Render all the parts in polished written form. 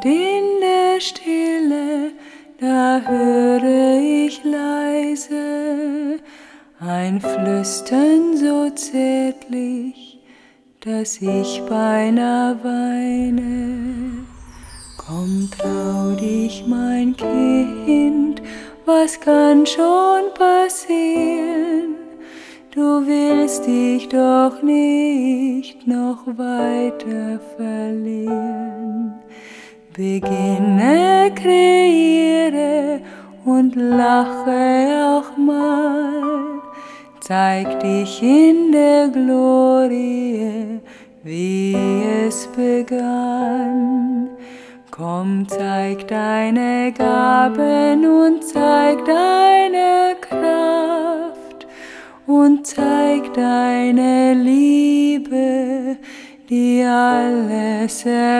in der Stille, da höre ich leise ein Flüstern so zärtlich, dass ich beinahe weine. Komm, trau dich, mein Kind, was kann schon passieren? Du willst dich doch nicht noch weiter verlieren. Beginne, kreiere und lache auch mal. Zeig dich in der Glorie, wie es begann. Komm, zeig deine Gaben und zeig deine Kraft und zeig deine Liebe, die alles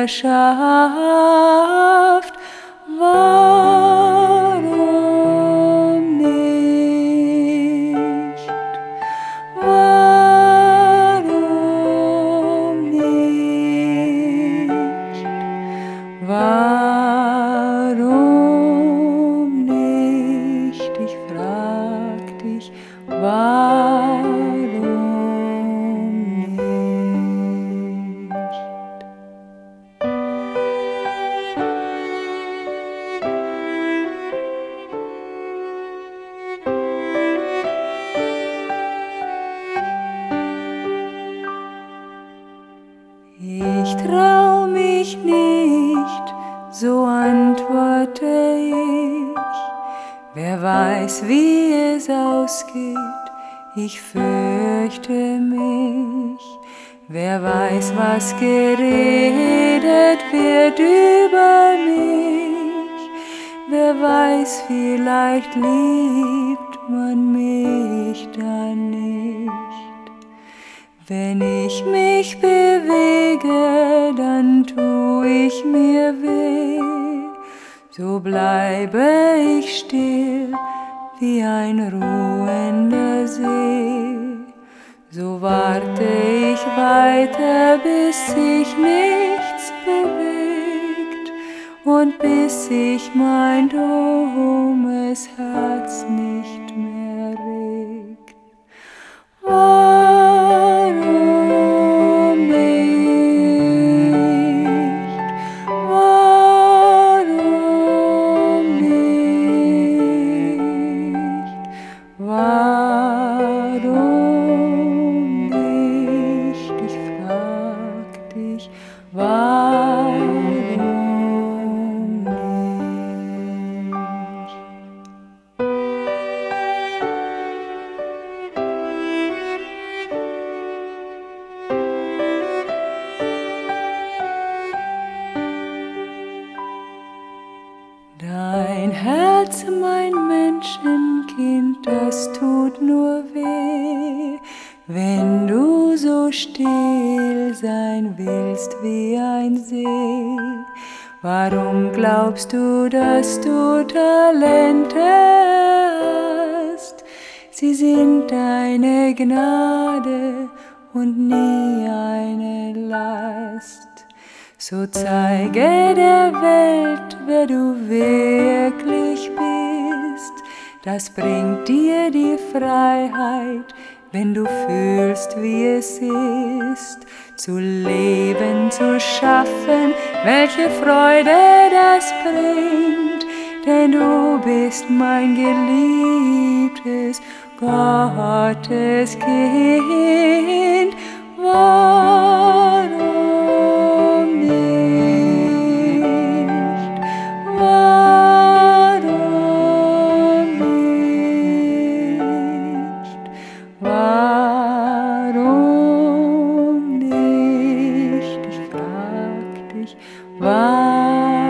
erschafft. Warum nicht? Warum nicht? Warum nicht? Ich frag dich, warum nicht? Ich trau mich nicht, so antworte ich. Wer weiß, wie es ausgeht, ich fürchte mich. Wer weiß, was geredet wird über mich. Wer weiß, vielleicht liebt man mich dann nicht. Wenn ich mich bewege, dann tu ich mir weh. So bleibe ich still wie ein ruhender See. So warte ich weiter, bis sich nichts bewegt und bis sich mein dummes Herz nicht mehr regt. Warum nicht? Warum nicht? Warum nicht? Ich frag dich, warum nicht? Dein Herz, mein Menschenkind, das tut nur weh, wenn du so still sein willst wie ein See. Warum glaubst du, dass du Talente hast? Sie sind eine Gnade und nie eine Last. So zeige der Welt, wer du wirklich bist. Das bringt dir die Freiheit, wenn du fühlst, wie es ist. Zu leben, zu schaffen, welche Freude das bringt. Denn du bist mein geliebtes Gottes Kind. Warum nicht? Warum nicht? Warum nicht? Ich frag dich, warum?